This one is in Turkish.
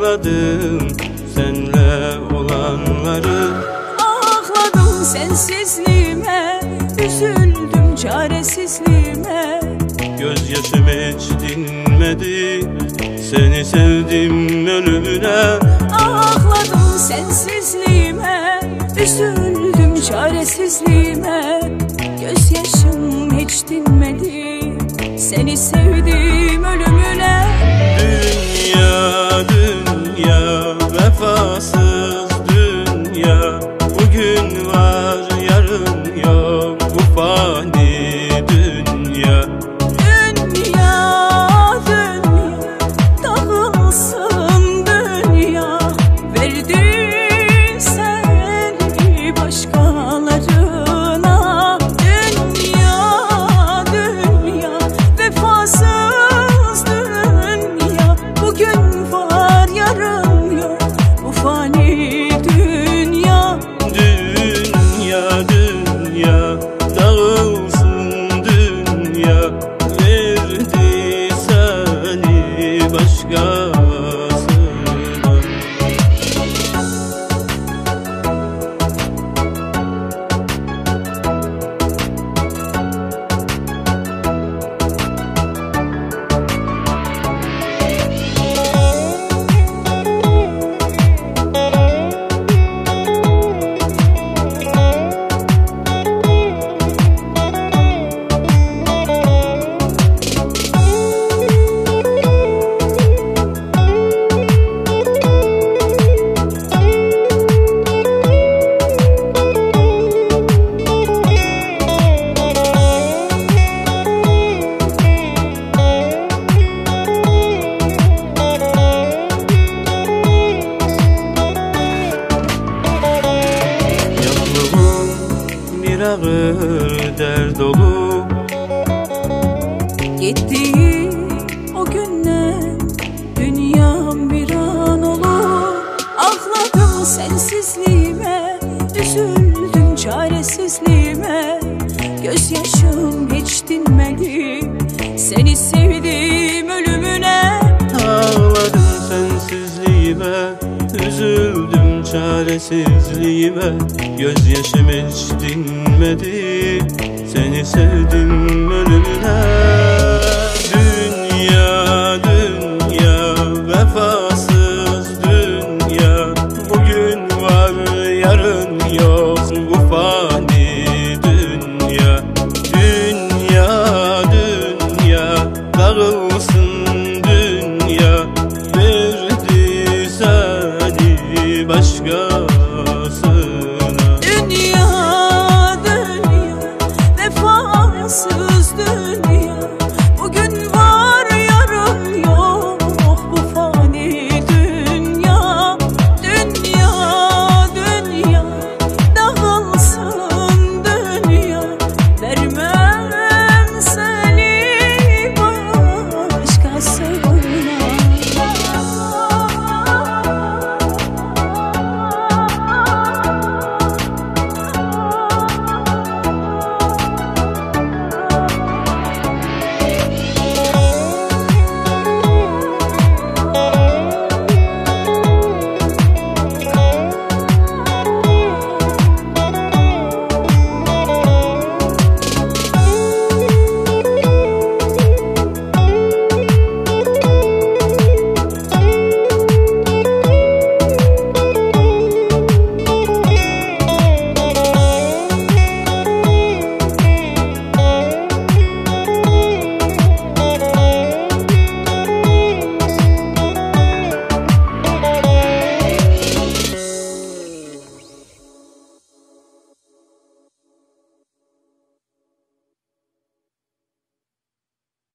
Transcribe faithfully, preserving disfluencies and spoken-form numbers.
ağladım senle olanları. Ağladım sensizliğime, üzüldüm çaresizliğime. Gözyaşım hiç dinmedi, seni sevdim ölümüne. Ağladım sensizliğime, üzüldüm çaresizliğime. Gözyaşım hiç dinmedi, seni sevdim ölümüne. Dünya, dünya, vefasız dünya. Bugün var, yarın yok, bu fani dünya. Dünya, dünya, dağılsın dünya. Verdin seni başkalarına. Dünya, dünya, vefasız dünya. Bugün var, yarın yok, bu fani dünya. Dünya, dünya, dağılsın dünya. Verdi seni başkasına. Bir ağır dert dolu. Gittiği o günden dünyam bir an olur. Ağladım sensizliğime, üzüldüm çaresizliğime. Gözyaşım hiç dinmedi, seni sevdim ölümüne. Ağladım sensizliğime, üzüldüm çaresizliğime. Gözyaşım hiç dinmedi, seni sevdim ölümüne.